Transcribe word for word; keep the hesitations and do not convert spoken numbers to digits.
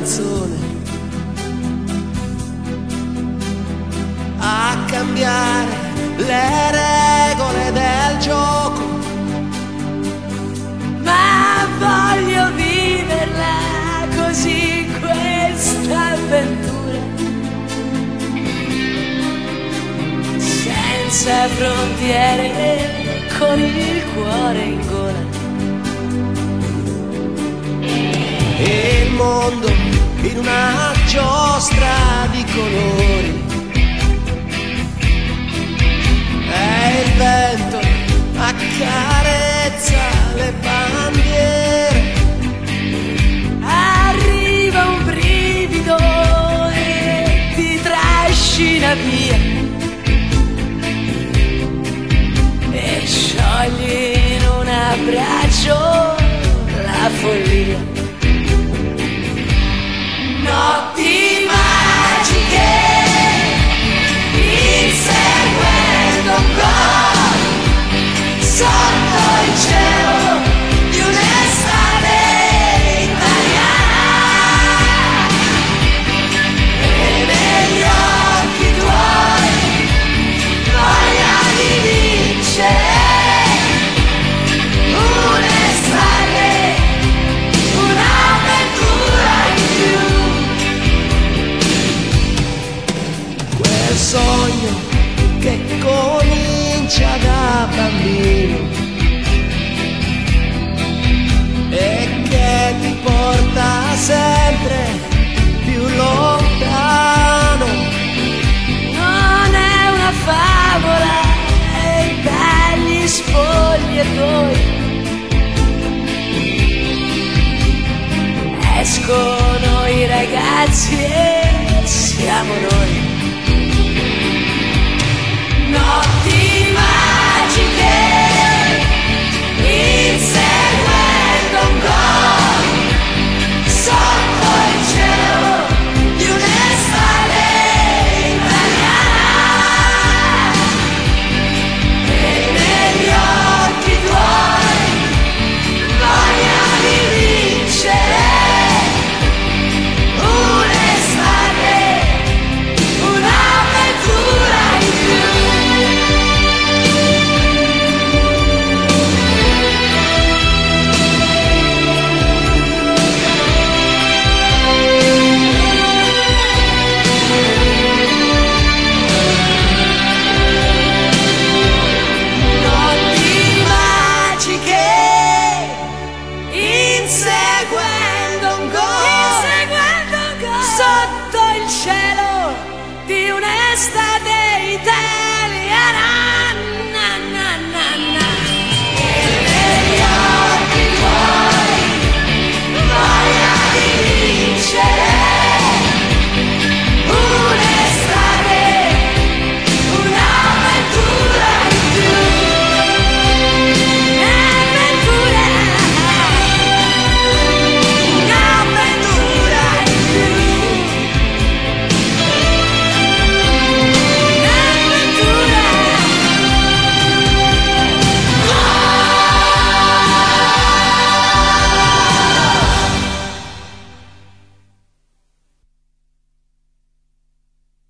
canzone a cambiare le regole del gioco, ma voglio viverla così questa avventura, senza frontiere, con il cuore in gola. E il mondo in una giostra di colori, e il vento accarezza le bandiere. Arriva un brivido e ti trascina via, e sciogli in un abbraccio la follia. Notti magiche, inseguendo un gol sotto il cielo di un'estate italiana, e negli occhi tuoi voglia di vincere. Un'estate, un'avventura in più. Quel sogno che comincia da bambino e che ti porta sempre più lontano. Non è una favola, e belli spogliatoi escono i ragazzi e siamo noi.